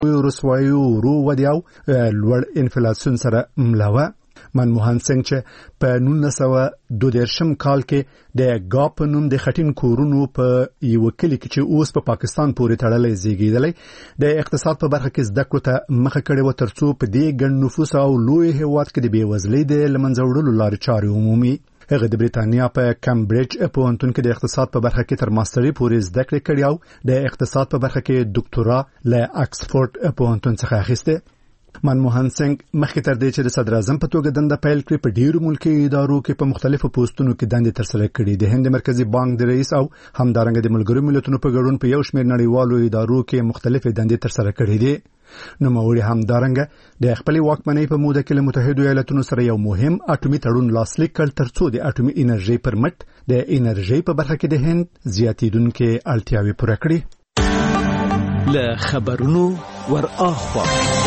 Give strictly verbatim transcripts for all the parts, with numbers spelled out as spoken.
رسوایي ورو ودی او لوړ انفلاسیون سره ملاوه. منموهن سنگ چې په نولس سوه دوه دېرشم کال کې د ګاپ نوم د خټین کورونو په یو کلی کې چې اوس په پاکستان پورې تړلې زیږیدلې د اقتصاد په برخه کې زده کړو ته مخه کړې و ترڅو په دې ګڼ نفوس او لوی هیواد کې د بېوزلۍ د لمنځه وړلو لارې چارې عمومي. هغه د بریتانیا په کمبریج پوهنتون کې د اقتصاد په برخه کې تر ماستري پورې زده کړې کړې او د اقتصاد په برخه کې ډاکټورا له اکسفورد پوهنتون څخه اخیسته. منموهن سنگ مخکې تر دې چې د صدر اعظم په توګه دنده پیل کړي په ډیرو ملکي ادارو کې په مختلفو پوسټونو کې دندې ترسره کړي. د هند مرکزی بانک د رئیس او همدارنګه د ملګرو ملتونو په ګډون په یو شمېر نړیوالو ادارو کې مختلفې دندې ترسره کړي دي. نوموړي همدارنګه د خپل واکمنۍ په موده کې له متحده ایالاتونو سره یو مهم اټومي تړون لاسلیک کړ ترڅو د اټومي انرژي پر مټ د انرژي په برخه کې د هند زیاتیدونکو اړتیاوې پوره کړي. له خبرونو ور اخوا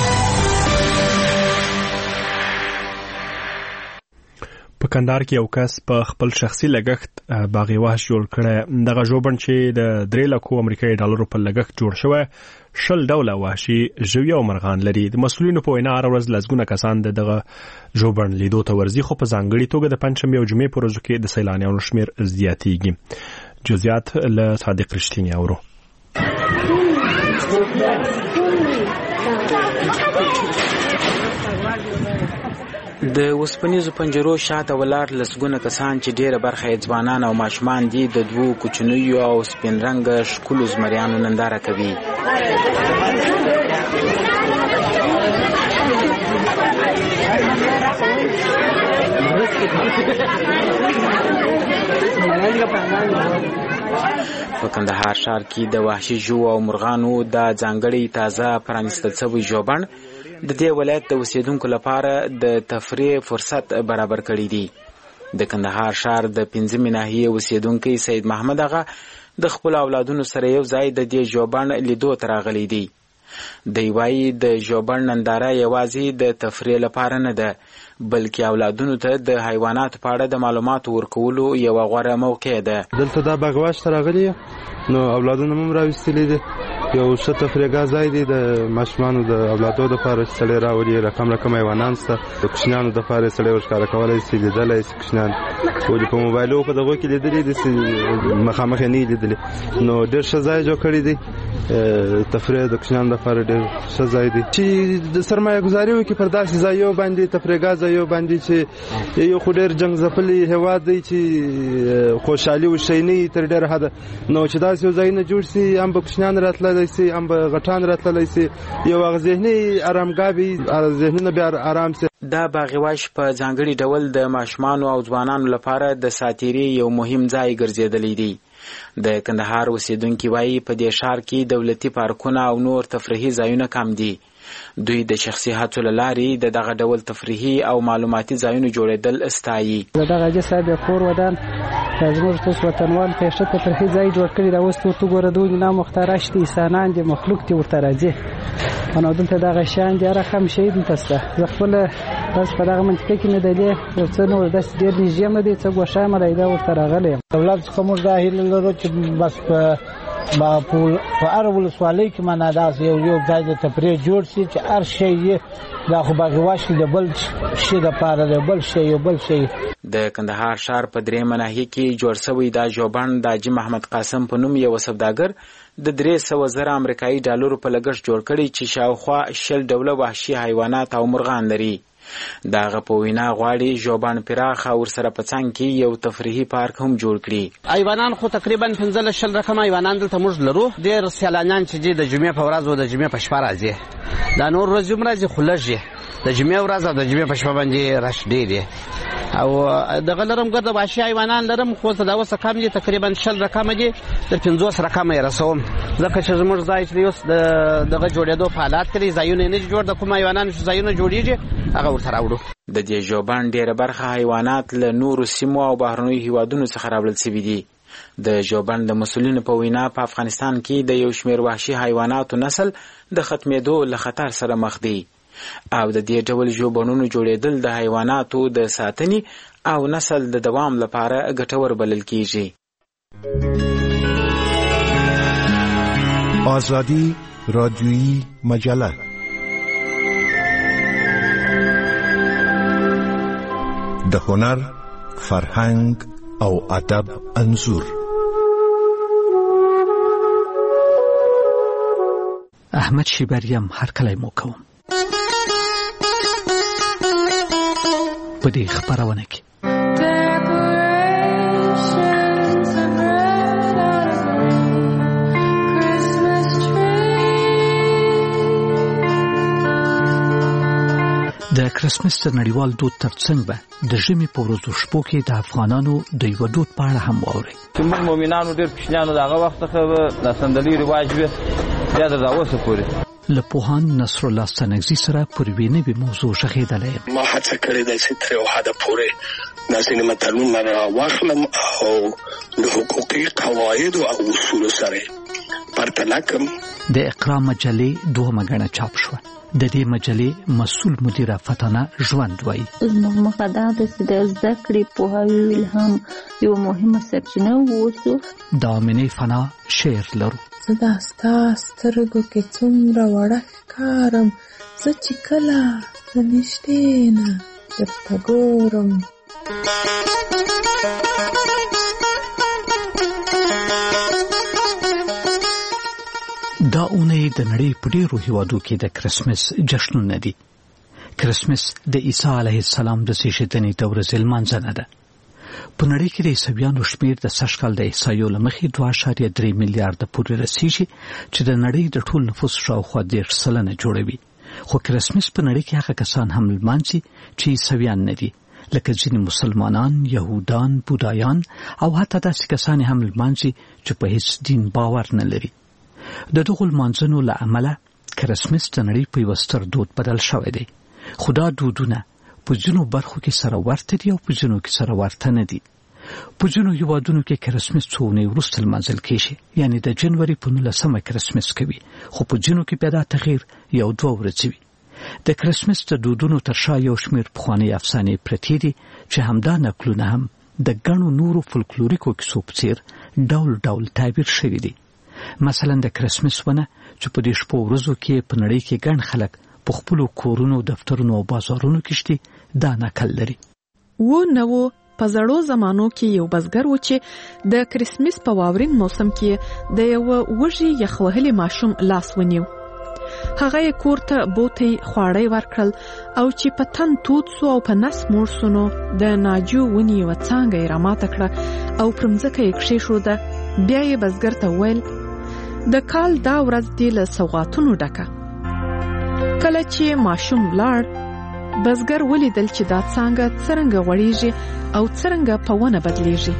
په کندهار کې یو کس په خپل شخصي لګښت باغي وحش جوړ کړی. دغه ژوبڼ چې د درې لکو امریکایي ډالرو په لګښت جوړ شوی شل ډوله وحشي ژوي او مرغان لري. د مسؤلینو په وینا هره ورځ لسګونه کسان د دغه ژوبڼ لیدو ته ورځي، خو په ځانګړي توګه د پنجشنبې او جمعې په ورځو کې د سیلانیانو شمېر زیاتېږي. جزئیات له صادق رښتینی اورو. د وسپنیزو پنجرو شاته ولاړ لسګونه کسان چې ډیره برخه یې ځوانان او ماشومان دي د دوو کوچنیو او سپین رنګه ښکلو زمریانو ننداره کوي. په کندهار ښار کې د وحشي ژوو او مرغانو د ځانګړي تازه پرانیستل شوی ژوبڼ د دې ولایت د اوسیدونکو لپاره د تفریح فرصت برابر کړی دی. د کندهار ښار د پنځمې ناحیې اوسیدونکی سید محمد اغا د خپل اولادونو سره یو ځای د دې ژوبڼ لیدو ته راغلی دی. دی وایي د ژوبڼ ننداره یوازې د تفریح لپاره نه ده، بلکې اولادونو ته د حیواناتو په اړه د معلوماتو ورکولو یوه غوره موقع ده. دلته دا باغواش ته راغلی نو اولادونه هم راویستلي دي، یو ښه تفریحګاه ځای دی د ماشومانو د اولادو دپاره چې سړی راولي. رقم رقم حیوانان شته، د کوچنیانو دپاره یې سړی ورښکاره کولی شي، لیدلی شي کوچنیان. ولې په موبایلو په دغو کې لیدلي دي چې مخامخ یې نه یې لیدلي. نو ډېر ښه ځای جوړ کړی دی، تفریح د کوچنیانو دپاره ډېر ښه ځای دی چې د سرمایه ګزاري وکړي پر داسې ځایو باندې، تفریحګاه ځایو باندې چې یو خو ډېر جنګ ځپلی هېواد دی چې خوشحالي وشی نه وي تر ډېره حده. نو چې داسې یو ځایونه جوړ شي، هم به کوچنیان راتللی شي، هم به غټان راتللی شي، یو هغه ذهني ارامګاه وي، ذهنونه بیا ارام شي. دا باغواش په ځانګړي ډول د ماشومانو او ځوانانو لپاره د ساتیري یو مهم ځای ګرځېدلی دی. د کندهار اوسیدونکي وایي په دې ښار کې دولتي پارکونه او نور تفریحي ځایونه کم دي. دوی د شخصي هڅو له لارې د دغه ډول تفریحي او معلوماتي ځایونو جوړېدل ستایي. د دغه حاجي صاحب کور ودان زموږ تاسو وطنوال ته ښه تفریحي ځای جوړ کړی دی. اوس ورته ګوره دوی نه مختاره شته، انسانان دي، مخلوق دي ورته راځي. نو دلته دغه شیان دي رقم شي دلته شته. زه خپل بس په دغه منطقه کې نه دی یو څه نور داسې ډېر نږدې مه دی څه ګوښه مه دی دا ورته راغلی یم. دولت څخه موږ دا هیله لرو چې بس په په هر ولسوالۍ کې معنا داسې یو یو ځای د تفریح جوړ شي چې هر شی یې دا خو باغواش د بل شي دپاره دی، بل شی یو بل شی. د کندهار ښار په درېیمه ناحیې کې جوړ شوی دا ژوبڼ د حاجي محمد قاسم په نوم یوه سوداګر د درې سوه زره امریکایي ډالرو په لګښت جوړ کړی چې شاوخوا شل ډوله وحشي حیوانات او مرغان لري. د هغه په وینا غواړي ژوبڼ پراخ او ورسره په څنګ کې یو تفریحي پارک هم جوړ کړي. حیوانان خو تقریبا پنځلس شل رقم حیوانان دلته موږ لرو. ډېر سیلانیان چې دي د جمعې په ورځ او د جمعې په شپه راځي، دا نور ورځې هم راځي خو لږ یې. د جمعې ورځ او د جمعې په شپه باندې رش ډېر دی. او دغه لرم ګرده وحشي حیوانان لرم خو دا اوس کم دي، تقریبا شل رقم دي، تر پنځوس رقم یې رسوم. ځکه چې زموږ ځای چې اوس دغه جوړېدو په حالات کې ځایونه نه جوړ، د کوم حیوانانو چې ځایونه جوړېږي هغه ورته راوړو. د دې ژوبڼ ډېره برخه حیوانات له نورو سیمو او بهرنیو هیوادونو څخه راوړل شوي دي. د ژوبڼ د مسؤلینو په وینا په افغانستان کې د یو شمېر وحشي حیواناتو نسل د ختمېدو له خطر سره مخ دی او د دې ډول ژوبڼونو جوړېدل د حیواناتو د ساتنې او نسل د دوام لپاره ګټور بلل کیږي. آزادی رادیویی مجله. د هنر، فرهنګ او ادب انځور. احمد شیبریم هر کله مو کوم په دې خبرونه کې د کرسمس تر نړیوال دود ترڅنګ به د ژمي په ورځو شپو کې د افغانانو د یو دود په اړه هم واوري. چې موږ مؤمنانو ډېر کوچنیانو د هغه وخت څخه د سندلي رواج وي بیا تر اوسه پورې. له پوهاند نصر الله ستانکزي سره پر یوې نوې موضوع غږېدلی. ما هڅه کړې ده چې تر یو حده پورې د ځینې متلونه راواخلم او د حقوقي قواعدو او اصولو سره پرتله کړم. د اقرا مجلې دوهمه ګڼه چاپ شوه. د دې مجلې مسؤل مدیره فتانه ژوند وایي زموږ موخه دا ده چې د زده کړې پوهاوي او الهام یو مهمه سرچینه واوسو. د آمنې فنا شعر لرو. زه دا ستا سترګو کې څومره وړه ښکارم، زه چې کله د نږدې نه درته ګورم. دا اونۍ د نړۍ په ډېرو هیوادو کې د کرسمس جشنونه دي. کرسمس د عیسی علیه السلام د زیږیدنې د ورځې لمانځنه ده. په نړۍ کې د عیسویانو شمېر د سږ کال د احصایو له مخې دوه اعشاریه درې میلیارده پورې رسیږي چې د نړۍ د ټول نفوس شاوخوا دېرش سلنه جوړوي. خو کرسمس په نړۍ کې هغه کسان هم لمانځي چې عیسویان نه دي، لکه ځینې مسلمانان، یهودان، بودایان او حتی داسې کسان هم لمانځي چې په هیڅ دین باور نه لري. د دغو لمانځنو له امله کرسمس د نړۍ په یوه ستر دود بدل شوی دی. خو دا دودونه په ځینو برخو کې سره ورته دي او په ځینو کې سره ورته نه دي. په ځینو هیوادونو کې کرسمس څو اونۍ وروسته لمانځل کېږي، یعنې د جنوري په نولسمه کرسمس کوي، خو په ځینو کې بیا دا تغییر یو دوه ورځې وي. د کرسمس د دودونو تر شا یو شمېر پخوانۍ افسانې پرتې دي چې همدا نقلونه هم د ګڼو نورو فولکلوریکو کیسو په څېر ډول ډول تعبیر شوي دي. مثلا د کرسمس ونه چې په دې شپو ورځو کې په نړۍ کې ګڼ خلک په خپلو کورونو، دفترونو او بازارونو کې شتي دا نقل لري. و نو په زړو زمانو کې یو بزګر و چې د کرسمس په واورین موسم کې د یو وږي یخ وهلي ماشوم لاس ونیو. هغه یې کور ته بوتي خواړی ورکړل او چې په تن تود سو او په نس موړ سو نو د ناجو ونی و څانګه یې راماته کړه او پر مځکه یې کښېښوده. بیا یې بزګر ته وویل د کال دا ورځ دې له سوغاتونو ډکه. کله چې ماشوم لاړ، بزګر ولیدل چې دا څانګه څرنګه غوړېږي او څرنګه په ونه بدلیږي.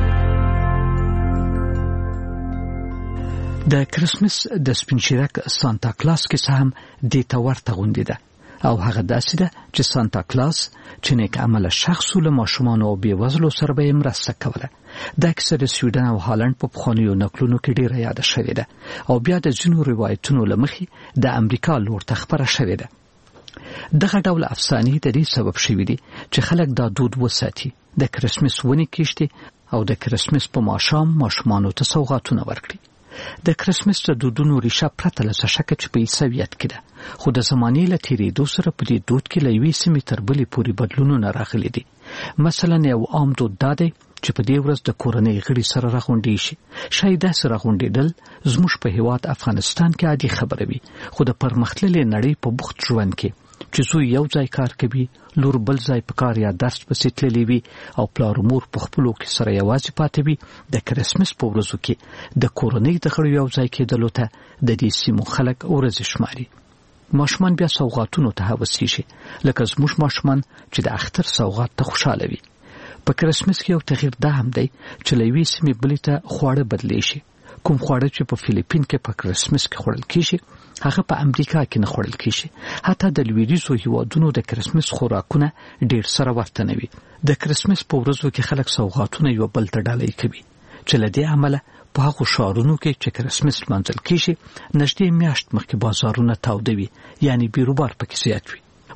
د کرسمس د سپین شیرک سانتا کلاس کیسه هم دې ته ورته غوندې ده او هغه داسې ده چې سانتا کلاس چې نیک عمله شخص له ماشومانو او بېوزلو سره به یې مرسته کوله. دا کیسه د سویډن او هالند په پخوانیو نقلونو کې ډېره یاده شوې ده او بیا د ځینو روایتونو له مخې د امریکا لور ته خپره شوې ده. دغه ډول افسانې د دې سبب شوي دي چې خلک دا دود وساتي، د کرسمس ونې کښتي او د کرسمس په ماښام ماشومانو ته سوغاتونه ورکړي. د کرسمس د دودونو ریښه پرته له څه شکه چې په عیسویت کې ده، خو د زمانې له تېرېدو سره په دې دود کې له یوې سیمې تر بلې پورې بدلونونه راغلي دي. مثلا یو عام دود دا دی چې په دې ورځ د کورنۍ غړي سره راغونډې شي. شاید داسې راغونډېدل زموږ په هېواد افغانستان کې عادي خبره وي، خو د پرمختللې نړۍ په بوخت ژوند کې چې زوی یو ځای کار کوي، لور بل ځای په کار یا درس پسې تللی وي او پلار مور په خپلو کې سره یوازې پاتې وي، د کرسمس په ورځو کې د کورنۍ د غړو یو ځای کېدلو ته د دې سیمو خلک ورځې شماري. ماشومان بیا سوغاتونو ته هوسیږي، لکه زموږ ماشومان چې د اختر سوغات ته خوشاله وي. په کرسمس کې یو تغییر دا هم دی چې له یوې سیمې بلې ته خواړه بدلی شي. کوم خواړه چې په فلیپین کې په کرسمس کې خوړل کېږي هغه په امریکا کې نه خوړل کېږي. حتی د لویدیځو هیوادونو د کرسمس خوراکونه ډېر سره ورته نه وي. د کرسمس په ورځو کې خلک سوغاتونه یو بل ته ډالۍ کوي چې له دې عمله په هغو ښارونو کې چې کرسمس لمانځل کېږي نږدې میاشت مخکې بازارونه تاوده وي، یعنې بیروبار پکې زیات وي.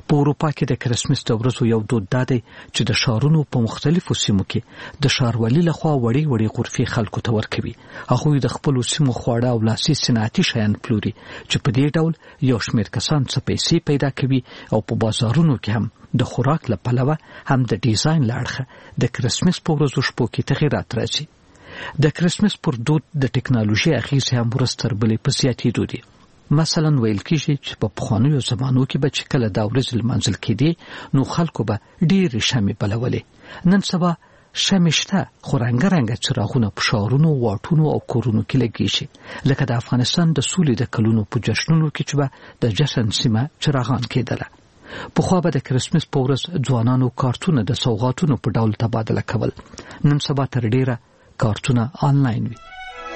په اروپا کې د کرسمس د ورځو یو دود دی چې د ښارونو په مختلفو سیمو کې د ښاروالۍ لخوا وړې وړې غرفې خلکو ته ورکوي. هغوی د خپلو سیمو خواړه او لاسي صنعتي شیان پلوري چې په دې ډول یو شمېر کسان څه پیسې پیدا کوي او په بازارونو کې هم د خوراک له پلوه هم د ډیزاین له اړخه د کرسمس په ورځو شپو کې تغیرات راځي. د کرسمس پر دود د ټکنالوژي اغېزې هم ورځ تر بلې په زیاتېدو دي. مثلا ویل کېږي چې په پخوانیو زمانو کې به چې کله دا ورځې لمانځل کېدې نو خلکو به ډېرې شمعې بلولې. نن سبا شمعې شته خو رنګه رنګه څراغونه په ښارونو واټونو او کورونو کې لګېږي لکه د افغانستان د سولې د کلونو په جشنونو کې چې به د جشن سیمه چراغان کېدله. پخوا به د کرسمس په ورځ ځوانانو کارتونه د سوغاتونو په ډول تبادله کول. نن سبا تر ډېره کارتونه آنلاین وي.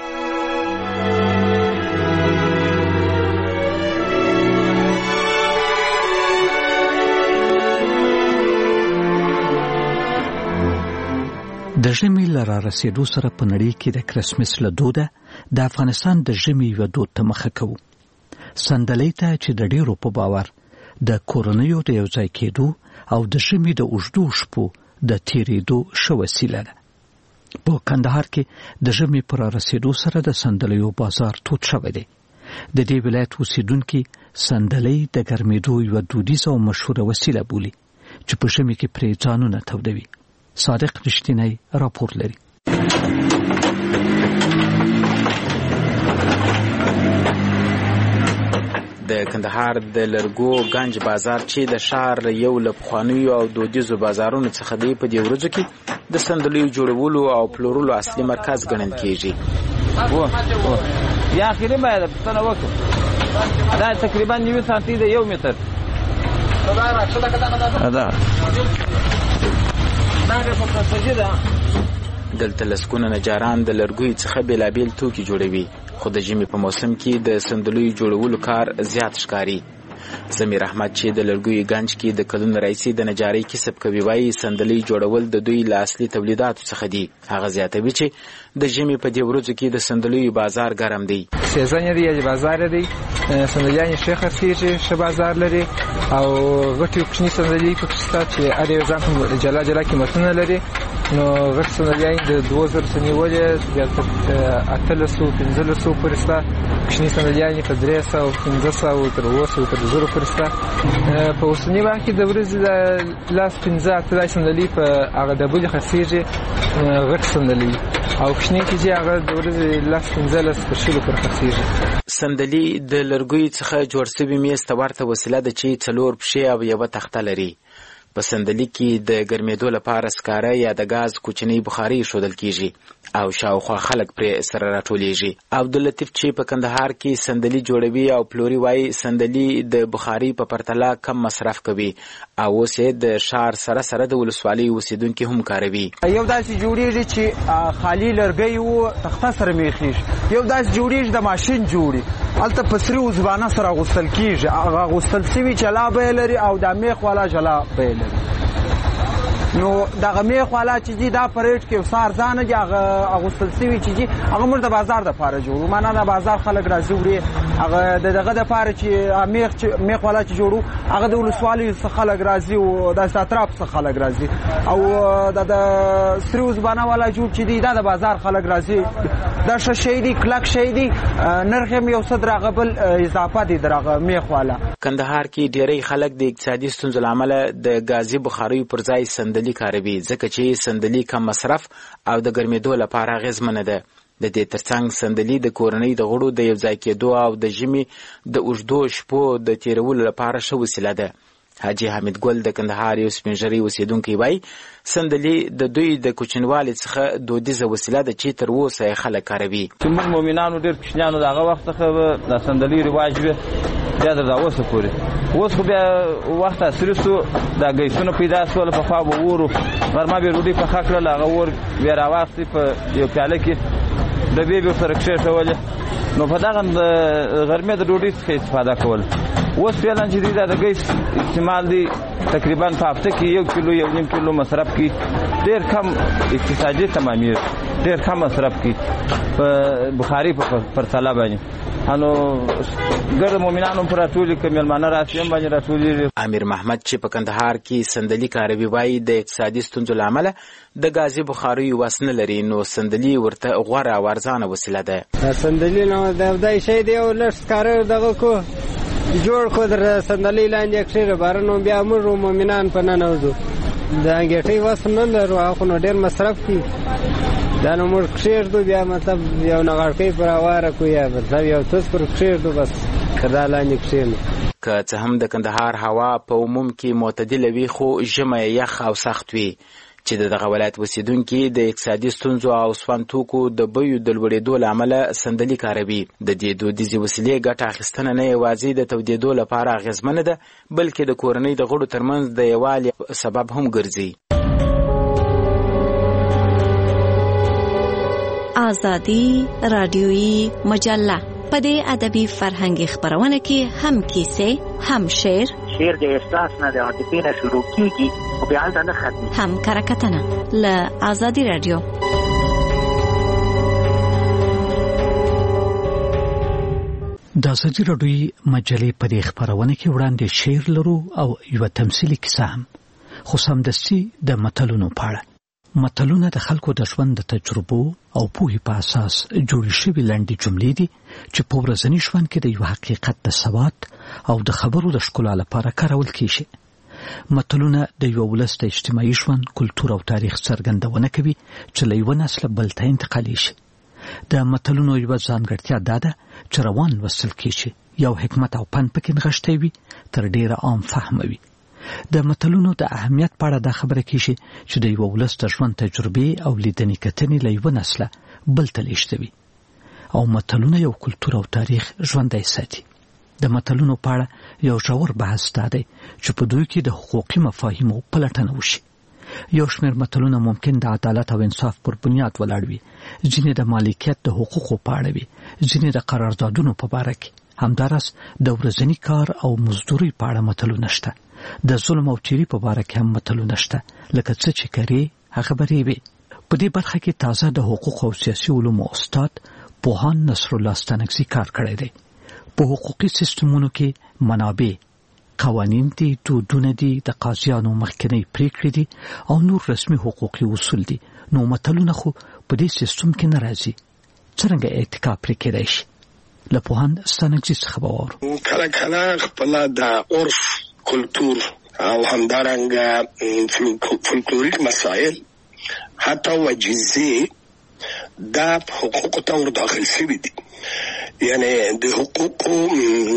د ژمي له رارسېدو سره په نړۍ کې د کرسمس له دوده د افغانستان د ژمي یو دود ته مخه کوو. سندلۍ ته چې د ډېرو په باور د کورنیو د یو ځای کېدو او د ژمي د اوږدو شپو د تېرېدو ښه وسیله ده. په کندهار کې د ژمي په رارسېدو سره د سندلیو بازار تود شوی دی. د دې ولایت اوسېدونکي سندلۍ د ګرمېدو یوه دودیزه او مشهوره وسیله بولي چې په ژمي کې پرې ځانونه تودوي. صادق رښتینی راپور لري. د کندهار د لرګو گنج بازار چې د ښار یو له پخوانیو او دودیزو بازارونو څخه دی په دې ورځو کې د سندلیو جوړولو او پلورلو اصلي مرکز ګڼل کېږي. یا اخري باید پوښتنه وکړو دا تقریبا نوي سانتي د یو متر دا دلته لسګونه نجاران د لرګیو څخه بېلابېل توکي جوړوي خو د ژمي په موسم کې د سندلیو جوړولو کار زیات ښکاري. زمیر احمد چې د لرګیو گنج کې د کلونو راهیسې د نجارۍ کسب کوي وایي سندلۍ جوړول د دوی له اصلي تولیداتو څخه دي. هغه زیاتوي چې د ژمي په دې ورځو کې د سندلیو بازار ګرم دی. سیزن دی یا بازار دی سندلیان ښه خرڅېږي ښه بازار لري او غټې کوچني سندلۍ پکې شته چې هر یو ځان جلا جلا قیمتونه لري. نو غټ سندلیان د دوه زره څخه بیا تر اتلسو پنځلسو پورې شته. کوچني سندلیان په درې سوه پنځه سوه تر اووه سوه تر زرو پورې شته. په اوسني وخت کې د ورځې د لاس پنځه اتلس سندلۍ په هغه ډبلې خرڅېږي غټ سندلۍ او کوچني چې هغه د ورځې لاس پنځلس تر شلو پورې خرڅېږي. سندلۍ د لرګیو څخه جوړ شوې میز ته ورته وسیله ده چې څلور پښې او یوه تخته لري. په سندلۍ کې د ګرمېدو لپاره سکاره یا د ګاز کوچنۍ بخاري ښودل کېږي او شاوخوا خلک پرې سره راټولیږي. عبداللطیف چې په کندهار کې سندلۍ جوړوي او پلوري وایي سندلۍ د بخاري په پرتله کم مصرف کوي او اوس یې د ښار سره سره د ولسوالۍ اوسېدونکي هم کاروي. یو داسې جوړېږي چې خالي لرګی و تخته سره میخېږي، یو داسې جوړېږي د ماشین جوړي هلته په سري وزبانه سره اغوستل کېږي. هغه اغوستل سوي جلا بیه لري او دا میخ والا جلا بیه لري. نو دغه میخ والا چې دي دا په ریټ کې څه ارزانه دي، هغه اغوستل سوي چې دي هغه موږ د بازار دپاره جوړو. معنا د بازار خلک راځي وړي هغه د دغه دپاره چې میخ میخ والا چې جوړو هغه د ولسوالیو څخه خلک راځي او داسې اطراف څخه خلک راځي او د د سري وزبانه والا جوړ چې دي دا د بازار خلک راځي. دا ښه شی دي کلک شی دي نرخ یې یو څه د هغه بل اضافه دي د هغه میخ والا. کندهار کې ډېری خلک د اقتصادي ستونزو له امله د ګازي بخاریو پر ځای سندلۍ کاروي ځکه چې سندلۍ کم مصرف او د ګرمېدو لپاره اغېزمنه ده. د دې ترڅنګ سندلۍ د کورنۍ د غړو د یو ځای کېدو او د ژمي د اوږدو شپو د تېرولو لپاره ښه وسیله ده. حاجي حمید ګل د کندهار یو سپین ږیری اوسېدونکی وایي سندلۍ د دوی د کوچنیوالي څخه دودیزه وسیله ده چې تر اوسه یې خلک کاروي. چې موږ مؤمنانو ډېر کوچنیانو د هغه وخت څخه د سندلۍ رواج وي بیا تر اوسه پورې. اوس خو بیا وخت عصري سو دا ګیسونه پیدا سول پخوا به اور غرمه به ډوډۍ پخه کړله هغه اور بیا راواخلي په یو پیاله کې ډبې به ورسره کښېښولې نو په دغه غرمې د ډوډۍ څخه استفاده کول. اوس فعلا چې دی دا د ګیس استعمال دی تقریبا په هفته کې یو کیلو یو نیم کیلو مصرف کی ډېر کم اقتصادي تمامېږي ډېر کم مصرف کی په بخاري په پرتله باندې. انو ګر مؤمنانو پر ټول کې ملمانه راشي هم باندې راټول. امیر محمد چې په کندهار کې سندلي کاروي وایي د اقتصادي ستونزو لامل د غازي بخاري وسنه لري، نو سندلي ورته غوړه ورزانه وسیله ده. سندلي نو د دای شي دی او لږ کار دغه کو جوړ کو در سندلي لاندې کړي بارنو بیا موږ مؤمنان په نن اوځو د انګټي وسنه لرو هغه نو ډېر مصرف کی دا نو موږ کښېږدو بیا مطلب یو نغړکۍ پر اواره کو یا مطلب یو څه پر کښېږدو بس کدا لاندې کښېنو. که څه هم د کندهار هوا په عموم کې معتدله وي خو ژمی یخ او سخت وي چې دغه ولایت اوسیدونکي د اقتصادي ستونزو او سون توکو د بیو د لوړېدو له امله سندلي کاروي. د دې دودیزې وسیلې ګټه اخیستنه نه یوازې د تودېدو لپاره اغېزمنه ده بلکې د کورنۍ د غړو ترمنځ د یووالي سبب هم ګرځي. آزادی رادیویی مجله په دې ادبي فرهنګي خبرونه کې هم کیسې هم شعر شعر د احساس نه د عاطفې نه شروع کیږي او بیا هلته نه ختمي هم کرکټنه له آزادی رادیو. د آزادی رادیویی مجلې په دې خبرونه کې وړاندې شعر لرو او یو تمثیلي کیسه هم، خو سمدستي د متلونو په اړه. متلونه د خلکو د ژوند د تجربو او پوهې په اساس جوړې شوي لنډې جملې دي چې په ورځني ژوند کې د یو حقیقت د ثبات او د خبرو د ښکلا لپاره کارول کیږي. متلونه د یو ولس د اجتماعي ژوند، کلتور او تاریخ څرګندونه کوي چې له یو نسل بل ته انتقالي شي. د متلونو یوه ځانګړتیا دا ده چې روان لوستل کیږي، یو حکمت او پند پکې نغښتی وي، تر ډیره عام فهمه وي. د متلونو د اهمیت په اړه دا خبره کیږي چې د یو ولس د ژوند تجربې او لیدنې کتنې له یو نسله بل ته لیږدوي او متلونه یو کلتور او تاریخ ژوندی ساتي. د متلونو په اړه یو ژور بحث دا دی چې په دوی کې د حقوقي مفاهیمو پلټنه وشي. یو شمېر متلونه ممکن د عدالت او انصاف پر بنیاد ولاړ وي، ځینې د مالکیت د حقوقو په اړه وي، ځینې د قراردادونو په باره کې. همداراز د ورځني کار او مزدورۍ په اړه متلونه شته. د ظلم او چیري په باره کې هم متلونه شته، لکه څه چې کوي هغه به ریبې. په دې برخه کې تازه د حقوق او سیاسي علومو استاد پوهان نصر الله ستانکزي کار کړی دی. په حقوقي سیستمونو کې منابع، قوانین دي، دودونه دي، د قاضیانو مخکنی پریکړې دي او نور رسمي حقوقي اصول دي. نو متلونه خو په دې سیستم کې نه راځي. څرنګه اتکا پرې کېدای شي؟ له پوهان ستانکزي څخه به واورو. کله کله خپله د عرف، کلتور او همدارنګه فولکلوریک مسائل حتی وجیزه دا حقوق ته ور داخل شوي دي. یعنی د حقوقو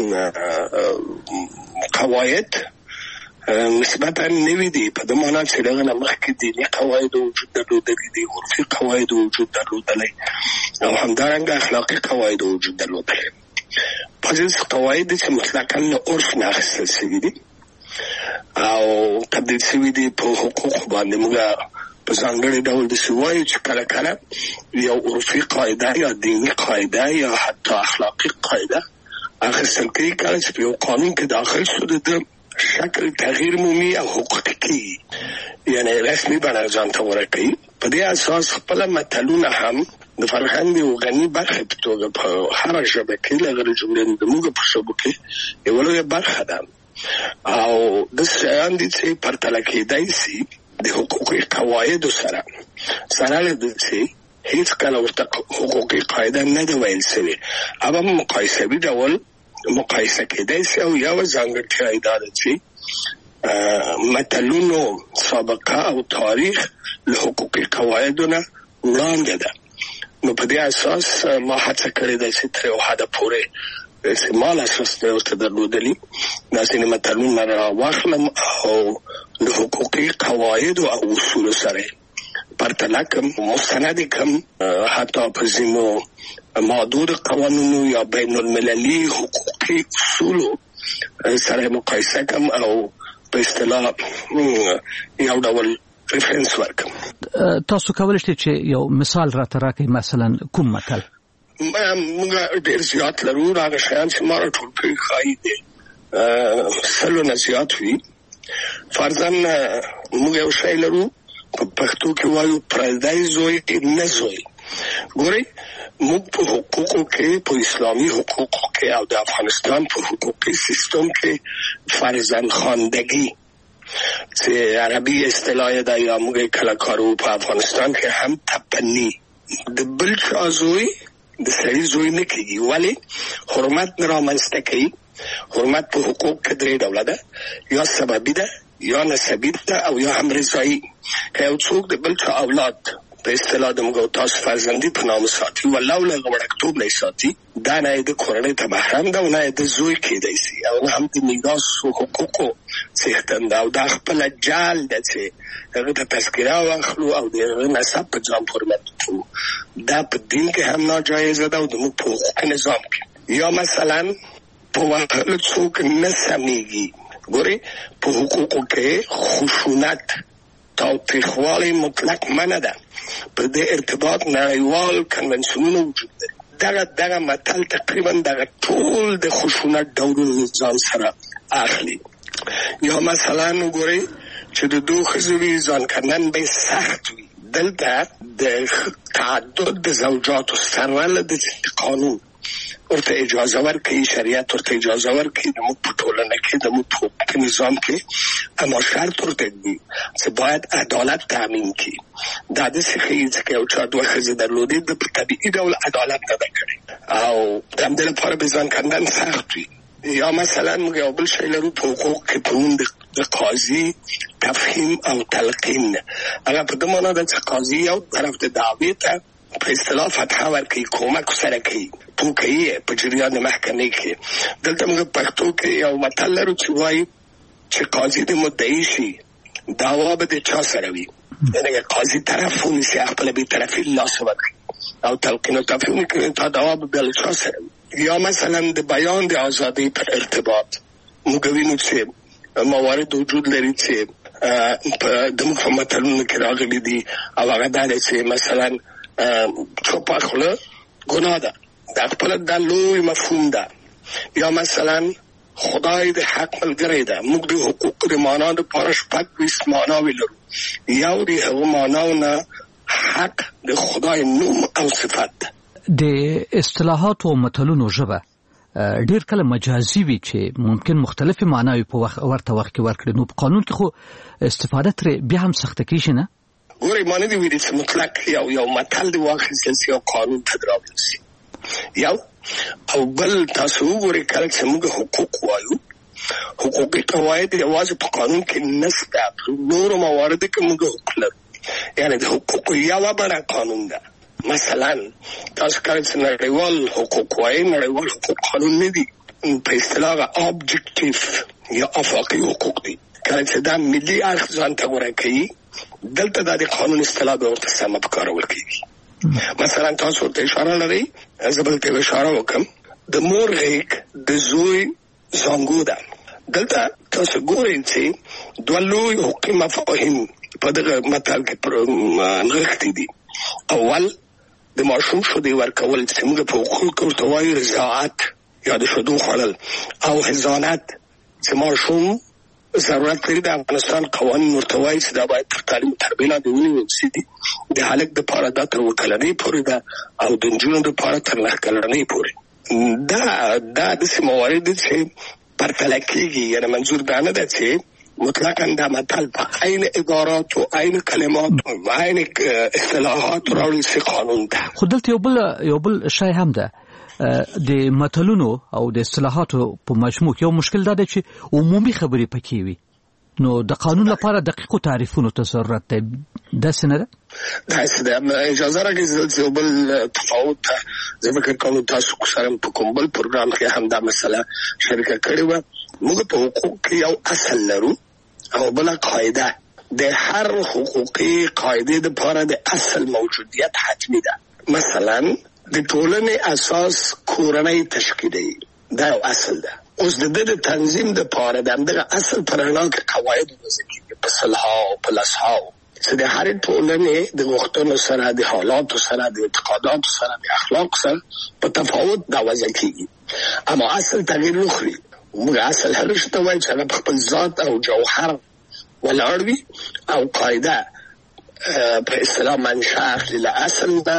قواعد نسبتا نوي دي په د معنا چې دغه نه مخکې دیني قواعد وجود درلودلي دي، عرفي قواعد وجود درلودلي او همدارنګه اخلاقي قواعد وجود درلودلي. بعضې قواعد چې مطلقا له عرف نه اخیستل شوي دي او تبدیل شوي دي په حقوقو باندې. موږ په ځانګړي ډول داسې وایو چې کله کله یو عرفي قاعده یا دیني قاعده یا حتی اخلاقي قاعده اخیستل کېږي، کله چې په یو قانون کې داخل شو د شکل تغییر مومي او حقوقي کېږي، یعنی رسمي بڼه ځان ته ورکوي. په دې اساس خپله متلونه هم د فرهنګ یو غني برخه په توګه په هره ژبه کې له غیر جملې زموږ په ژبو کې یوه لویه برخه ده او داسې شیان دي چې پرتله کېدای شي د حقوقي قواعدو سره سره له دې چې هیڅ کله ورته حقوقي قاعده نه ده ویل شوې، هغه مقایسوي ډول مقایسه کېدای شي او یوه ځانګړتیا یې دا ده چې متلونو سابقه او تاریخ له حقوقي قواعدو نه وړاندې ده. نو په دې اساس ما هڅه کړې ده چې تر یو حده پورې استعمال اساس نه ورته درلودلي دا ځینې متلونه راواخلم او د حقوقي قواعدو او اصولو سره پرتله کړم، مستند کړم، حتی په ځینو محدود قوانینو یا بین المللي حقوقي اصولو سره مقایسه کړم او په اصطلاح یو ډول ریفرنس ورکړم. تاسو کولی شئ چې یو مثال راته راکړئ، مثلا کوم متل؟ موږ ډېر زیات لرو، هغه شیان چې ما راټول کړي ښایي د سلو نه زیات وي. فرضاً موږ یو شی لرو په پښتو کې وایو پردی زوی نه زوی. ګورئ موږ په حقوقو کې په اسلامي حقوقو کې او د افغانستان په حقوقي سیستم کې فرزند خواندگی چې عربي اصطلاح ده یا موږ کله کارو په افغانستان کې هم تپنی د بل چا زوی د سړي زوی نه کېږي، ولی حرمت نه رامنځته کوي. حرمت په حقوق کې درې ډوله ده، یا سببي ده یا نسبي ده او یا هم رضایي. که یو څوک د بل چا اولاد په اصطلاح د موږ تاسو فرزندي په نام ساتي ولو له وړکتوب نه ساتي، دا نه د کورنۍ ته محرم ده او نه د زوی کېدای شي او نه هم د میراث حقوقو څښتن ده او دا خپل جال ده چې هغه ته تذکره واخلو او د هغه نسب په ځان حرمت کوو. دا په دین کې هم ناجایزه ده او د موږ په حقوقي نظام کې. یا مثلا په وهلو څوک نه سمیږي. ګورې په حقوقو کې خشونت تاوتریخوالی مطلق منع ده. په دې ارتباط نړیوال کنونسیونونه وجود لري. دغه دغه متل تقریبا دغه ټول د خشونت ډولونه ځان سره اخلي. یا مثلا وګورئ چې د دوه ښځو وي ځان کندن به سخت وي. دلته د تعدد د زوجاتو سره د قانون ورته اجازه ورکړي، شریعت ورته اجازه ورکړي. د موږ په ټولنه کې د موږ په حقوقي نظام کې اما شرط ورته دی چې باید عدالت تامین کړي. دا داسې ښیي چې یو چا دوه ښځې درلودې د په طبیعي ډول عدالت نه ده کړې او د همدې لپاره به ځان کندن سخت وي. یا مثلا موږ یو بل شی لرو په حقوق کې په نوم د قاضي تفهیم او تلقین. هغه په دې معنا ده چې قاضي یو طرف د دعوې ته په اصطلاح فتحه ورکوي، کومک سره کوي، پوکوي په جریان محکمې کې. دلته موږ پښتو کې یو متل لرو چې وایي چې قاضي د مدعي شي دعوا به د چا سره وي، یعنې قاضي طرف ونیسي خپله بېطرفي له لاسه ورکړي او تلقین و تفهیم کې تا دعوا به بیا له چا سره وي. یا مثلا د بیان د ازادۍ پر ارتباط موږ وینو چې موارد وجود لري چې د موږ په متلونو کې راغلي دي او هغه دا دی چې مثلا چوپه خوله ګناه ده. دا خپله دا لوی مفهوم ده. یا مثلا خدای د حق ملګری ده. موږ د حقوقو د معنا دپاره شپږ ویشت معناوې لرو. یو د هغو معناو نه حق د خدای نوم او صفت ده. د اصطلاحاتو او متلونو ژبه ډېر کله مجازي وي چې ممکن مختلفې معناوې په ورته وخت کې ورکړي. نو په قانون کې خو استفاده ترې بیا هم سخته کېږي نه؟ ګورئ ما نه دي ویلي چې مطلق یو یو متل دې واخیستل سي او قانون ته راوړل سي. یو او بل تاسو وګورئ کله چې موږ حقوق وایو، حقوقي قواعد یوازې په قانون کې نشته، په نورو مواردو کې موږ حقوق لرو. یعنې د حقوقو یوه بڼه قانون ده. مثلا تاسو کله چې نړیوال حقوق وایي، نړیوال حقوق قانون نه دي، په اصطلاح ابجکټیف یا افاقي حقوق دي. کله چې دا ملي اړخ ځان ته غوره کوي، دلته دا د قانون اصطلاح به ورته سمه پکارول کېږي. مثلا تاسو ورته اشاره لرئ، زه به ورته اشاره وکړم، د مور غېږ د زوی زانګو ده. دلته تاسو ګورئ چې دوه لوی حقوقي مفاهیم په دغه متل کې نغښتي دي. اول د ماشوم شیدې ورکول چې موږ په حقوقو کې ورته وایو رضاعت یا د شیدو خوړل، او حضانت چې ماشوم ضرورت لري. د افغانستان قوانین ورته وایي چې دا باید تر تعلیم تربیې لاندې ونیول سي. د هلک دپاره دا تر اووه کلنۍ پورې ده او د نجونو دپاره تر نهه کلنۍ پورې. دا دا داسې موارد دي چې پرتله کېږي. یعنې منظور دا نه ده چې مطلقا دا متل په عین عباراتو، عین کلماتو، عین اصطلاحاتو راوړل سي قانون ده. خو دلته یو بل یو بل شی هم ده. د متلونو او د اصطلاحاتو په مجموع یو مشکل دا دی چې عمومي خبرې پکې وي. نو د قانون لپاره دقیقو تعریفونو ته ضرورت دی. داسې نه ده؟ داسې ده. اجازه راکړئ چې یو بل تفاوت ته زه فکر کوم تاسو سره په کوم بل پروګرام کې هم دا مسله شریکه کړې وه. موږ په حقوق کې یو اصل لرو او بله قاعده. د هر حقوقي قاعدې دپاره د اصل موجودیت حتمي ده. مثلا د ټولنې اساس کورنۍ تشکیلوي، دا یو اصل ده. اوس د دې د تنظیم دپاره د همدغه اصل په رڼا کې قواعد وضع کېږي په صلحاو په لسحاو چې د هرې ټولنې د غوښتنو سره، د حالاتو سره، د اعتقاداتو سره، د اخلاق سره په تفاوت دا وضع کېږي. اما اصل تغییر نه خوري. موږ اصل هغه شي ته وایو چې هغه په خپل ذات او جوهر ولاړ وي او قاعده په اصطلاح منشأ اخلي له اصل ده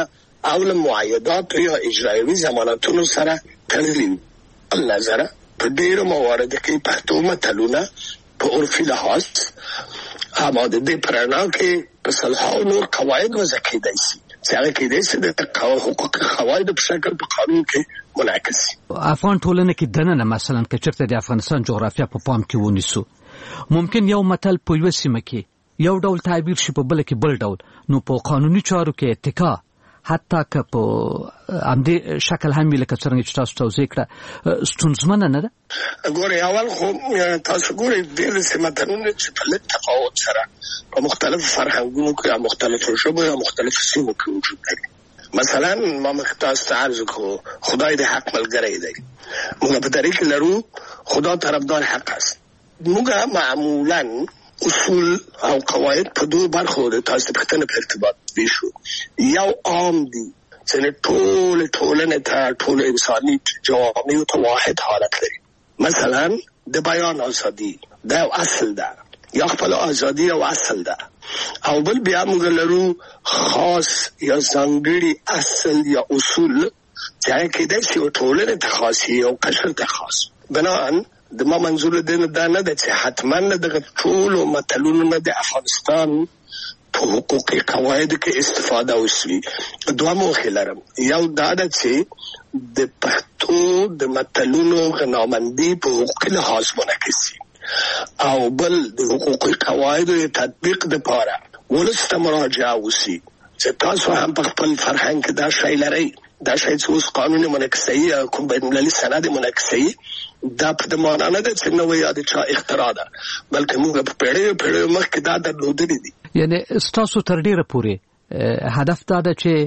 او له معاهدات یا اجرایوي ضمانتونو سره تړلي وي. نظر په ډیرو موارد کې پښتو متلونه په عرفي لحاظ اماده دي پرانا کې په صلاح نور قواعد وضع کېدای شي چې هغه کېدای شي د حقوق قواعد په شکل په قانون کې منعکس شي. افغان ټولنه کې دننه مثلا که چېرته د افغانستان جغرافیه په پام کې ونیسو، ممکن یو متل په یو سیمه کې یو ډول تعبیر شي په بل کې بل ډول، نو په قانوني چارو کې اتکا حتی که په همدې شکل هم وي لکه څرنګه چې تاسو توضیح کړه ستونزمنه نه ده؟ ګورئ اول خو تاسو ګورئ ډېر متلونه چې په لږ تفاوت سره په مختلفو فرهنګونو کې یا مختلفو ژبو یا مختلفو سیمو کې وجود لري. مثلا ما مخکې تاسو ته عرض کړو خدای د حق ملګری دی. موږ په طریق لرو خدا طرفدار حق است. موږ معمولا اصول او قواعد په دوه برخو د تاسو پښتنه په ارتباط ویشو. یو عام دي چې ټول ټولنه ته ټول انساني جوامع ته واحد حالت لري. مثلا د بیان ازادي دا اصل ده یا خپل ازادي او اصل ده. او بل بیا موږ لرو خاص یا ځانګړي اصل یا اصول چې کېدای شي ټولنه ته خاص او قشر ته خاص. بنان د ما منظور دې دا نه ده چې حتما د ټول متلونو نه د افغانستان په حقوقي قواعد کې استفاده وشي. دوه موخې لرم. یو دا ده چې د پښتو د متلونو غنامندي په حقوقي لحاظ منعکس شي، او بل د حقوقي قواعدو تطبیق لپاره ولسته مراجعه وشي چې تاسو هم په خپل فرهنګ کې دا شی لرئ. دا شی چې اوس قانون منعکسي کوم بین المللي سند منعکسي دا په د معنا نه ده چې نو یا د چا اختراع ده، بلکې موږ په پیړیو پیړیو مخکې دا درلودلې دي. یعنی ستاسو تر ډیره پورې هدف دا ده چې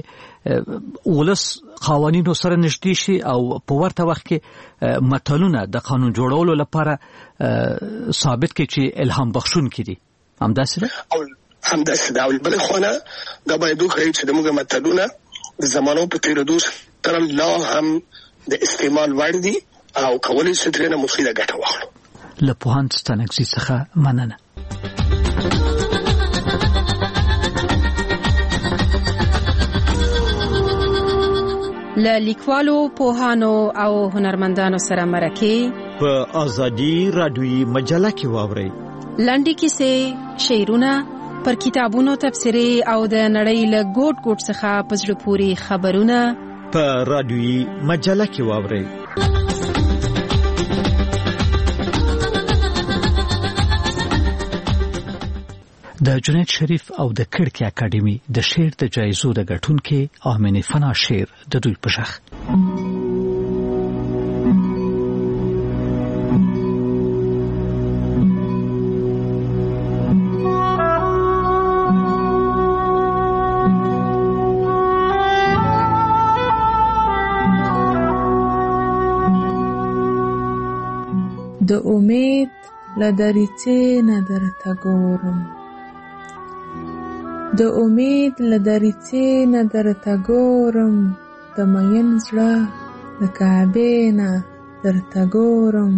ولس قوانینو سره نږدې شي او په ورته وخت کې متلونه د قانون جوړولو لپاره ثابت کړي چې الهام بخښونکي دي. همداسې ده؟ همداسې ده. او بلې خونه دا باید وښیي چې زموږ متلونه د زمانو په تېرېدو سره لا هم د استعمال وړ دي او کولی شي ترېنه مفیده ګټه واخلو. له پوهاند ستانکزي څخه مننه. له لیکوالو، پوهانو او هنرمندانو سره مرکې په ازادي رادیویي مجله کې واورئ. لنډې کیسې، شعرونه، پر کتابونو تبصرې او د نړۍ له ګوټ ګوټ څخه په زړه پورې خبرونه په رادیویي مجله کې واورئ. د جنید شریف او د کړکۍ اکاډمي د شعر د جایزو د ګټونکي آمنه فنا شعر د دوی په ژغ. د امید لدریڅې نه درته ګورم، د امید لدریڅې نه درته ګورم، د مین زړه د کعبې نه درته ګورم،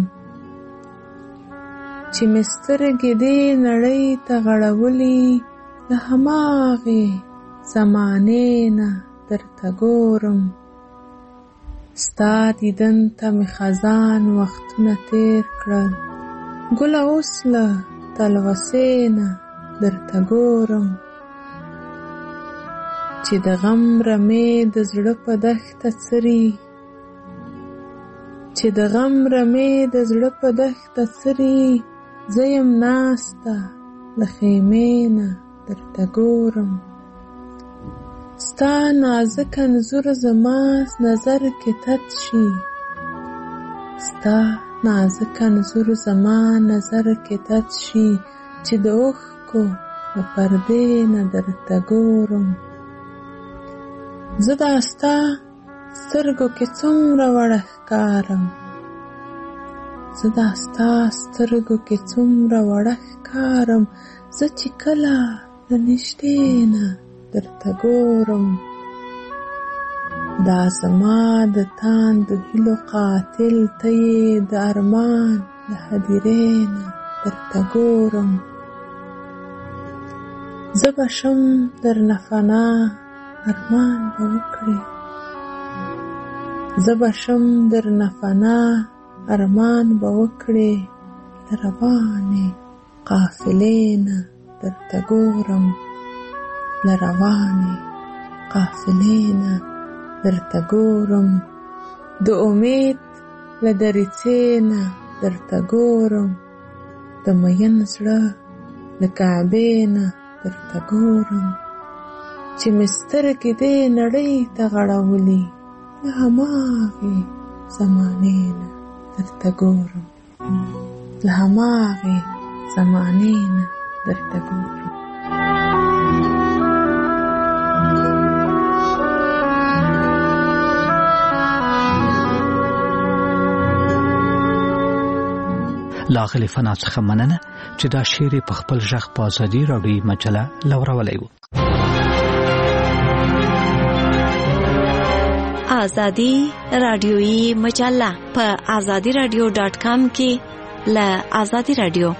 چې مې سترګې دې نړۍ ته غړولې، د هماغې زمانې نه درته ګورم. ستا دیدن ته مې خزان وختونه تیر کړل، ګله اوس له تلوسې نه درته ګورم، چې د غم رمې د زړه په دښته څري، چې د غم رمې د زړه په دښته څري، زه یم ناسته له خیمې نه درته ګورم. ستا نازک انځور زما نظر کې تت شي، ستا نازک انځور زما نظر کې تت شي، چې د اوښکو له پردې نه درته ګورم. زه دا ستا سترګو کې څومره وړه ښکارم، زه دا ستا سترګو کې څومره وړه ښکارم، زه چې کله د نږدې نه درته ګورم. دا زما د تاندو هیلو قاتل ته یې د ارمان د هدیرې نه درته ګورم. زه به شم درنه فنا ارمان به وکړې زه به شم درنه فنا ارمان به وکړې له روانې قافلې نه درته ګورم له روانې قافلې نه درته ګورم د امید له دریڅې نه درته ګورم د مین زړه له کعبې نه درته ګورم چې مې سترګې دې نړۍ ته غړولې له هماغې زمانې نه درته ګورم له هماغې زمانې نه درته ګورم. لاغلی فنا څخه مننه چې دا شعر په خپل ژغ په ازادي راډیو مجله لورولی و. ازادي راډیوي مجله په ازادي راډیو ډاټ کام کې له ازادي راډیو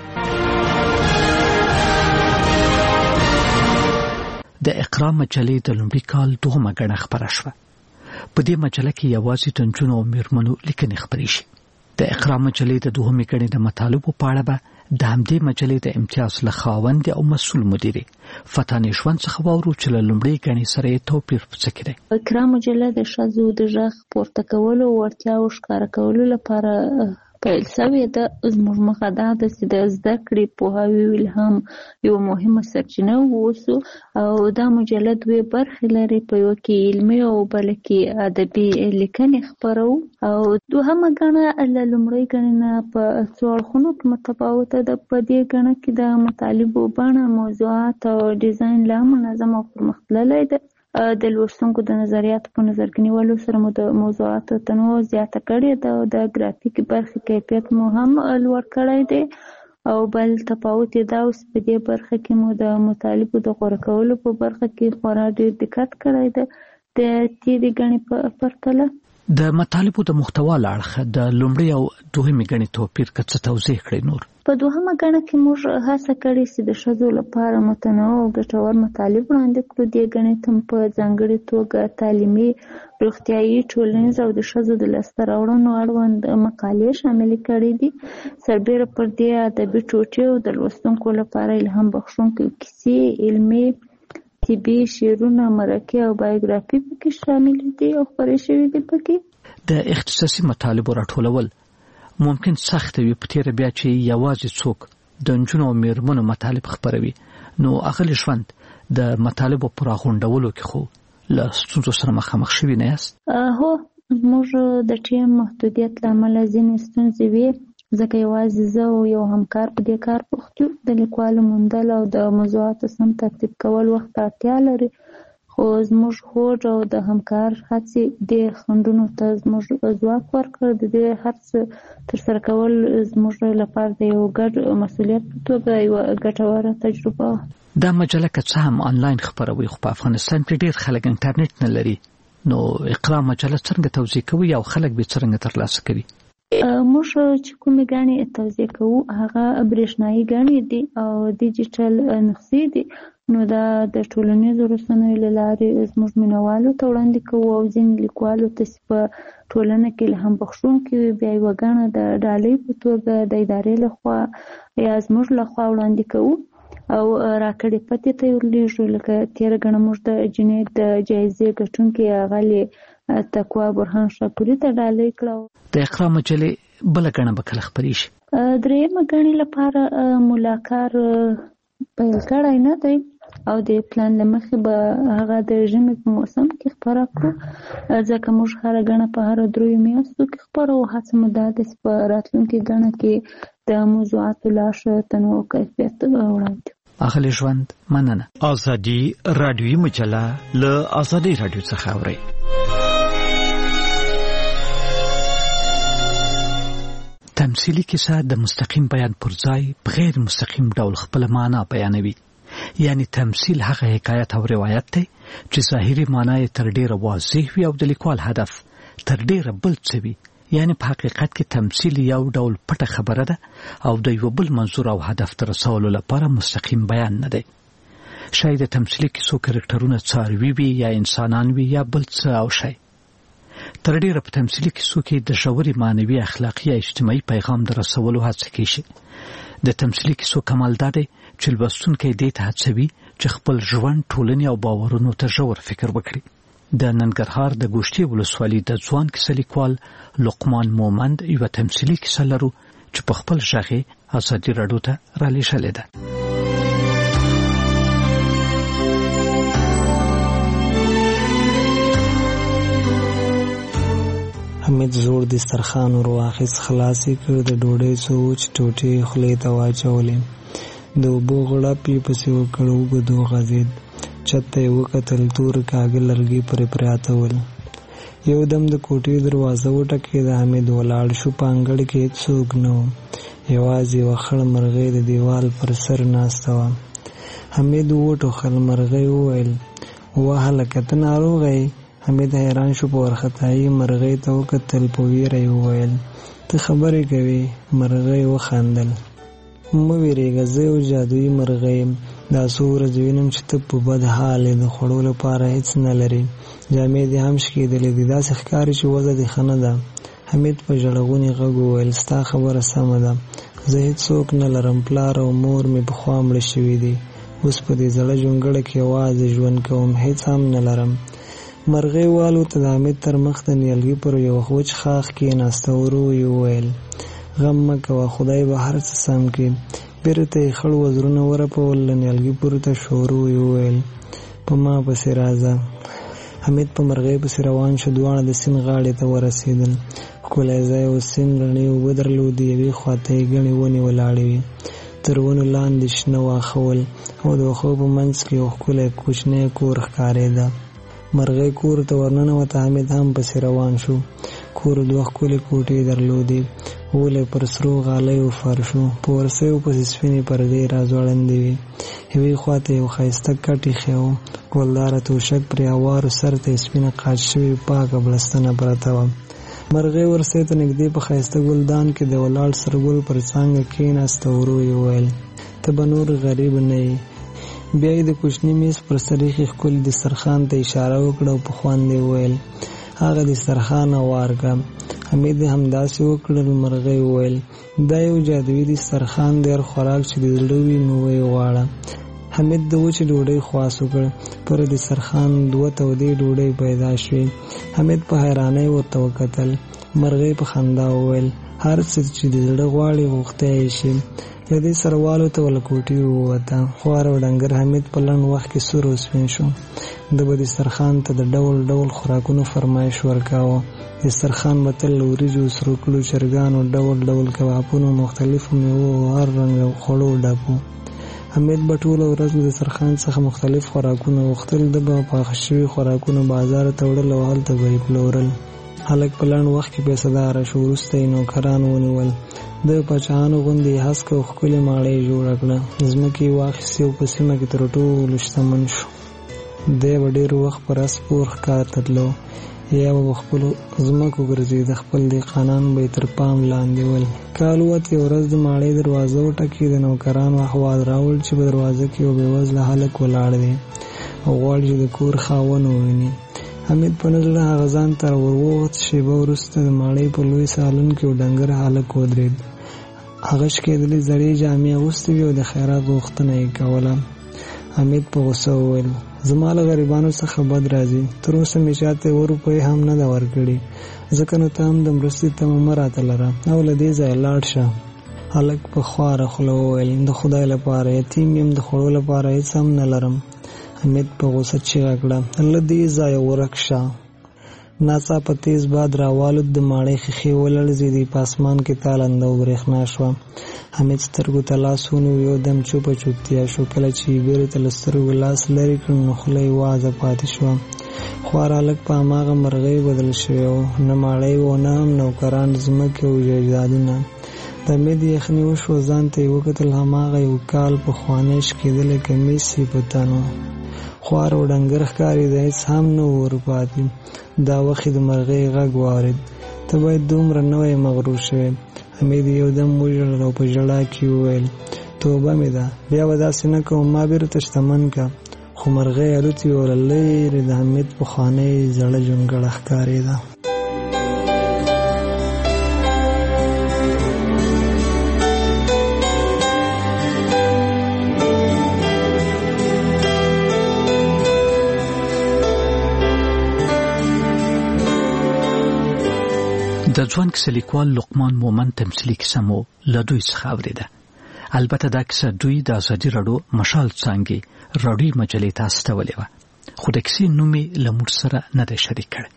د اقرا مجلې د لومړي کال دوهمه غړنه خبره شوه. په دې مجله کې یوازې د نجونو او میرمنو لیکنې خبرې شي. د اقرا مجلې د دوهمې غړنې د مطالبو په اړه به د همدې مجلې د امتیاز له خاوند او مسؤل مدیرې فتانې ژوند څخه واورو چې له لومړۍ غړنې سره یې توپیر په څه کې دی. اقرا مجله د ښځو د غږ پورته کولو وړتیاو ښکاره کولو لپاره پیل شوې ده. زموږ موخه دا ده چې د زده کړې پوهاوي الهام یو مهمه سرچینه واوسو او دا مجله دوه برخې لري. په یو کې علمي او بل کې ادبي لیکنې خپرو او دوهمه غړنه له لومړۍ غړنې نه په څو اړخونو کې متفاوته ده. په دې غړنه کې د مطالبو بڼه، موضوعات او ډیزاین لا منظم او پرمختللی ده. د لوستونکو د نظریاتو په نظر کې نیولو سره مو د موضوعاتو تنوع زیاته کړې ده او د ګرافیک برخې کیفیت مو هم لوړ کړی دی او بل تفاوت یې دا اوس په دې برخه کې مو د مطالبو د غوره کولو په برخه کې خورا ډېر دقت کړی ده د تېرې غړنې په پرتله. د مطالبو د محتوا له اړخه د لومړۍ او دوهمې غړنې توپیر که څه توضیح کړئ نور؟ په دوهمه غړنه کې موږ هڅه کړې چې د ښځو لپاره متنوع او ګټور مطالب وړاندې کړو. دې غړنې ته په ځانګړې توګه تعلیمي، روغتیایي، ټولنیز او د ښځو د لاسته راوړنو اړوند مقالې شاملې کړې دي. سربیره پر دې ادبي ټوټې او د لوستونکو لپاره الهام بخښونکې کیسې، علمي، طبي، شعرونه، مرکې او بایوګرافي پکې شامل دي او خپرې شوي دي. پکې د اختصاصي مطالبو راټولول ممکن سخت وي، په تیره بیا چې یوازې څوک د نجونو او میرمنو مطالب خپروي نو اغلی ژوند د مطالبو پر غونډولو کې خو له ستونزو سره مخامخ شوي نه یاست؟ هو، موږ د ټیم محدودیت له امله ځینې ستونزې وي، ځکه یوازې زه او یو همکار په دې کار بوخت یو. د لیکوالو موندل او د موضوعاتو سم ترتیب کول وخت اړتیا لري، خو زموږ هوډ او د همکار هڅې دې خنډونو ته زموږ ځواک ورکړ. د دې هر څه ترسره کول زموږ لپاره د یو ګډ مسؤلیت په توګه یوه ګټوره تجربه وه. دا مجله که څه هم آنلاین خپروي خو په افغانستان کې ډېر خلک انټرنیټ نه لري، نو اقرا مجله څنګه توزیع کوي او خلک به څنګه ترلاسه کوي؟ موږ چې کومې غړنې توزیع کوو هغه برېښنایي غړنې دي او ډیجیټل نسخې دي. نو دا د ټولنیزو رسنیو له لارې زموږ مینوالو ته وړاندې کوو او ځینې لیکوالو ته چې په ټولنه کې الهام بخښونکي وي بیا یوه غړنه د ډالۍ په توګه د ادارې لخوا یا زموږ لخوا وړاندې کوو او راکړې پتې ته یې ورلیږو. لکه تېره غړنه موږ د جنید د جایزې ګټونکي اغلې تقوا برهان شاپوري ته ډالۍ کړه. د اقرا مجلې بله غړنه به کله خپرې شي؟ درېیمه غړنې لپاره ملاکار پیل کړی نه دی او د پلان له مخې به هغه د ژمي په موسم کې خپره کړو، ځکه موږ هره غړنه په هره دریو میاشتو کې خپره او هڅه مو دا ده چې په راتلونکې غړنه کې د موضوعاتو لا ښه تنوع او کیفیت وړاندې. اغلی ژوند مننه. ازادي راډیوي مجله له ازادي راډیو څخه اورئ. تمثیلی کیسه د مستقیم بیان پر ځای په غیر مستقیم ډول خپل معنا بیانوي. یعنی تمثیل هغه حکایت او روایت دی چې ظاهري معنا یې تر ډیره واضح وي او د لیکوال هدف تر ډیره بل څه وي. یعنی په حقیقت کې تمثیل یو ډول پټه خبره ده او د یو بل منظور او هدف ته رسولو لپاره مستقیم بیان نه دی. شاید د تمثیلي کیسو کرکټرونه څاروي وي یا انسانان وي یا بل څه او شی. تر ډیره په تمثیلي کیسو کې د ژورې معنوي، اخلاقي او اجتماعي پیغام د رسولو هڅه کیږي. د تمثیلي کیسو کمال دا دی چې لوستونکی دې ته هڅوي چې خپل ژوند، ټولنې او باورونو ته ژور فکر وکړي. د ننګرهار د ګوشتې ولسوالۍ د ځوان کیسه لیکوال لقمان مومند یوه تمثیلي کیسه لرو چې په خپل ژغ یې ازادي راډیو ته رالیږلې ده. حمید زوړ دسترخوان ور واخیست، خلاصې کړ، د ډوډۍ څو وچ ټوټې خولې ته واچولې، د اوبو غړپ یې پسې وکړ، اوږد وغځېد، چت ته یې وکتل، تور کاږه لرګي پرې پراته ول. یو دم د کوټې دروازه وټکېده. حمید ولاړ شو. په انګړ کې هېڅوک نه و، یوازې یوه خړه مرغۍ د دیوال پر سر ناسته وه. حمید وټوخل. مرغۍ وویل: وه هلکه ته ناروغه یې؟ حمید حیران شو. په وارخطایي مرغۍ ته وکتل. په ویره یې وویل: ته خبرې کوې؟ مرغۍ وخندل. مه ویرېږه، زه یو جادویي مرغۍ یم. دا څو ورځې وینم چې ته په بد حال یې، د خوړو لپاره هېڅ نه لرې، جامې دې هم شکېدلې دي، داسې ښکاري چې وضع دې ښه نه ده. حمید په ژړغوني غږ وویل: ستا خبره سمه ده، زه هېڅوک نه لرم، پلار او مور مې پخوا مړه شوي دي، اوس په دې زړه جونګړه کې یوازې ژوند کوم، هېڅ هم نه لرم. مرغۍ والوته. د حمید تر مخ د نیالګي پر یو وچ ښاخ کېناسته. ورو یې وویل: غم مه کوه، خدای به هر څه سم کړي. بیرته یې خړ وزرونه ورپول. له نیالګي پورته شو. ورو یې وویل: په ما پسې راځه. حمید په مرغۍ پسې روان شو. دواړه د سیند غاړې ته ورسېدل. ښکلی ځای و. سیند رڼې اوبه درلودې. یوې خواته یې ګڼې ونې ولاړې وې. تر ونو لاندې شنه واښه ول او د واښو په منځ کې یو ښکلی کوچنی کور ښکارېده. مرغۍ کور ته ورننوته. حمید هم پسې روان شو. کور دوه ښکلې کوټې درلودې. اولی پر سرو غالیو فرش و. په ورسیو پسې سپینې پردې راځوړندې وې. یوې خواته یو ښایسته کټ ایښی و. ګلداره توشک پرې هوارو، سر ته یې سپینه قاچ شوې پاکه بړستنه پرته وه. مرغۍ ورسۍ ته نږدې په ښایسته ګلدان کې د ولاړ سرګل پر څانګه کېناسته. ورو یې وویل: ته به نور غریب نه یې. بیا یې د کوچني میز پر سر ایښي ښکلي دسترخوان ته اشاره وکړه او په خوند یې وویل: هغه دسترخوان هوار کړه. حمید همداسې وکړل. مرغۍ وویل: دا یو جادویي دسترخوان دی، هر خوراک چې د زړه وي نو ویې غواړه. حمید د وچې ډوډۍ خواست وکړ. پر دسترخوان دوه تودې ډوډۍ پیدا شوې. حمید په حیرانۍ ورته وکتل. مرغۍ په خندا وویل: هر څه چې د زړه غواړي غوښتی یې شي. له دې سره والوته له کوټې ووته. خوار او ډنګر حمید په لنډ وخت کې سور او سپین شو. ده به دسترخوان ته د ډول ډول خوراکونو فرمایش ورکاوه. دسترخوان به تل له وریجو، سرو کړو چرګانو، ډول ډول کبابونو، مختلفو میوو او هر رنګ خوړو ډک و. حمید به ټوله ورځ له دسترخوان څخه مختلف خوراکونه غوښتل. ده به پاخه شوي خوراکونه بازار ته وړل او هلته به یې پلورل. هلک په لنډ وخت کې پیسهداره شو. وروسته یې نوکران ونیول. د پاچاهانو غوندې یې هسکه او ښکلې ماڼۍ جوړه کړه. ځمکې یې واخیستې او په سیمه کې تر ټولو شتمن شو. دی به ډېر وخت پر اس پور ښکار ته تلو، یا به په خپلو ځمکو ګرځېده. خپل دهقانان به یې تر پام لاندې ول. کال ووت. یوه ورځ د ماڼۍ دروازه وټکېده. نوکرانو احوال راوړ چې په دروازه کې یو بېوزله هلک ولاړ دی او غواړي چې د کور خاوند وویني. حمید په نه زړه هغه ځان ته ورووت. شېبه وروسته د ماڼۍ په لوی سالون کې یو ډنګر هلک ودرېد. هغه شکېدلې زړې جامې اغوستې وې او د خیرات غوښتنه یې کوله. حمید په غوسه وویل: زما له غریبانو څخه بد راځي. تر اوسه مې چاته یوه روپۍ هم نه ده ورکړې، ځکه نو ته هم د مرستې تمه مه راته لره او له دې ځایه لاړ شه. هلک په خواره خوله وویل: د خدای لپاره یتیم یم، د خوړو لپاره هېڅ هم نه لرم. حمید په غوسه چیغه کړه: له دې ځایه ورک شه. ناڅاپه تیز باد راوالوت. د ماڼۍ ښیښې ولړزېدې. په اسمان کې تالنده او برېښنا شوه. حمید سترګو ته لاس ونیو. یو دم چوپه چوپتیا شو. کله چې یې بیرته له سترګو لاس لرې کړ نو خوله یې وازه پاتې شوه. خوار هلک په هماغه مرغۍ بدل شوی و. نه ماڼۍ و، نه هم نوکران، ځمکې او جایدادونه. د حمید یخني وشوه. ځان ته یې وکتل. هماغه یو کال پخوانی شکېدلی کمیس یې په تن و. خوار او ډنګر ښکارېده. هېڅ هم نه و ورپاتې. دا وخت د مرغۍ غږ واورېد: ته باید دومره نه وای مغرور شوی. حمید یو دم وژړل او په ژړا کې وویل: توبه مې ده، بیا به داسې نه کوم، ما بیرته شتمن که. خو مرغۍ الوتې وه، له لرې د حمید پخوانۍ زړه جونګړه ښکارېده. د ځوان کیسه لیکوال لقمان مومن تمثیلي کیسه مو له دوی څخه اورېده. البته دا کیسه دوی د ازادي راډیو مشال څانګې راډیوي مجلې ته استولې وه، خو د کیسې نوم یې له موږ سره نه دی شریک کړی.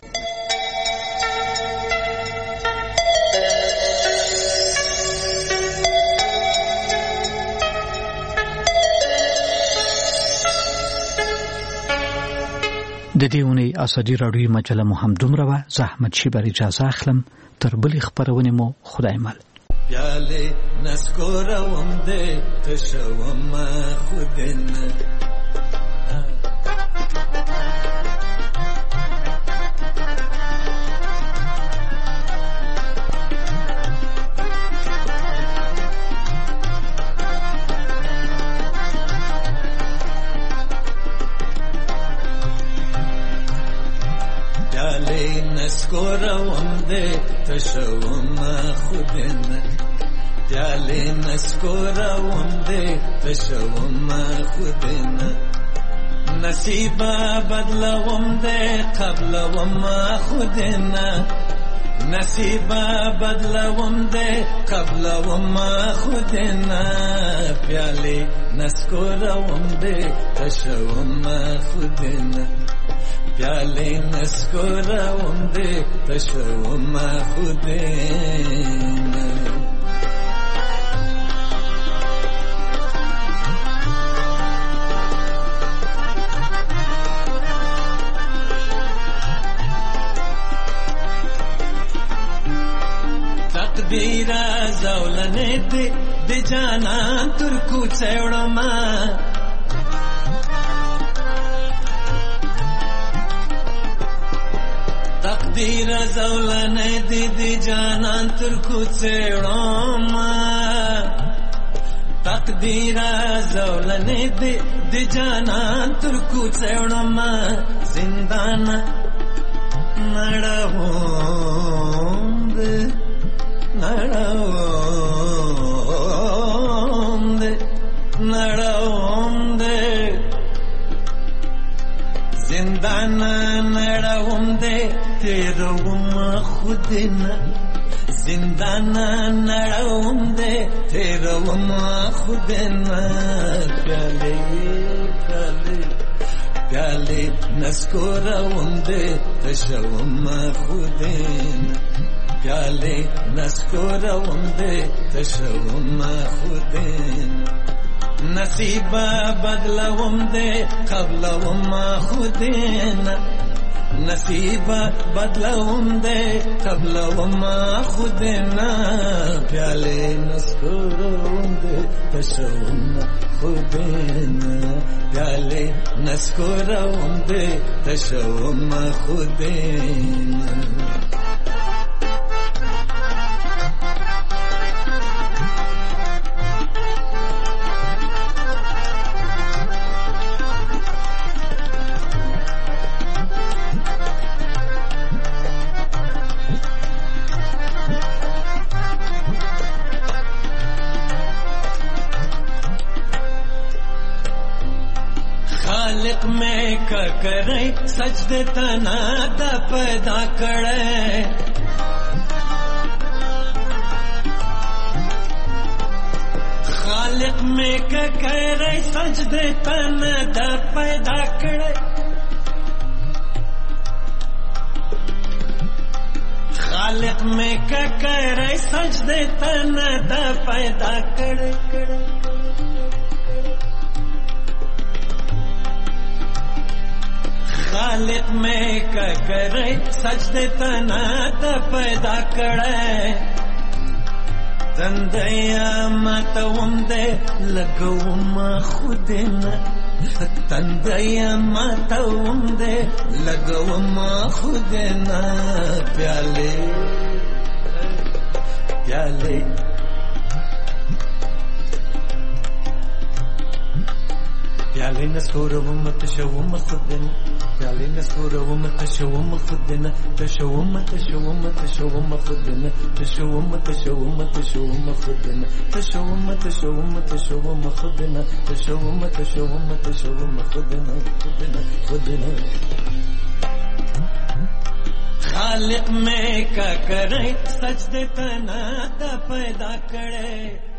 د دې اونۍ ازادي راډیوي مجله مو همدومره وه. زه احمد شیبر اجازه اخلم. تر بلې خپرونې مو خدای مل. پیالې نسکوروم دې تشوم خودنه نسکوروم دې تشوم خودنه پیالې نسکوروم دې تشوم خودنه نصیبه بدلوم دې قبلوم خودنه نصیبه بدلوم دې قبلوم خودنه پیالې نسکوروم دې تشوم خودنه پیالې نسکوروم دې تشوم خودنه تقدیر زولنې دې د جانان تر کوڅه وړما تقدیر زولنې دې د جانان تر کوڅه وړما تقدیر زولنې دې د جانان تر کوڅه وړما زندان نړوم دې نړوم دې نړوم دې زندان نړوم دې تیروم خودنه زندان نړوم دې تیروم خودنه پیالې پیالې پیالې نسکوروم دې تشوم خودنه پیالې نسکوروم دې تشوم خودنه نصیبه بدلوم دې قبلوم خودنه نصیبه بدلوم دې قبلوم خودنه پیالې نسکوروم دې تشوم خودنه پیالې نسکوروم دې تشوم خودنه خالق میں کا کرے سجدے تنا دا پیدا کرے خالق میں کا کرے سجدے تنا دا پیدا کرے خالق میں کا کرے سجدے تنا دا پیدا کرے خالق میں کا کرے سجدے تنا دا پیدا کرے تندیا ماتوم دے لگوم خودنه تندیا ماتوم دے لگوم خودنه پیالے پیالے پیالې نسکوروم تشوم خودنه پیالې نسکوروم تشوم خودنه تشوم تشوم تشوم خودنه تشوم تشوم تشوم خودنه تشوم تشوم تشوم خودنه تشوم تشوم تشوم خودنه خودنه خودنه خالق میں کا کرے سجدے تنا دا پیدا کرے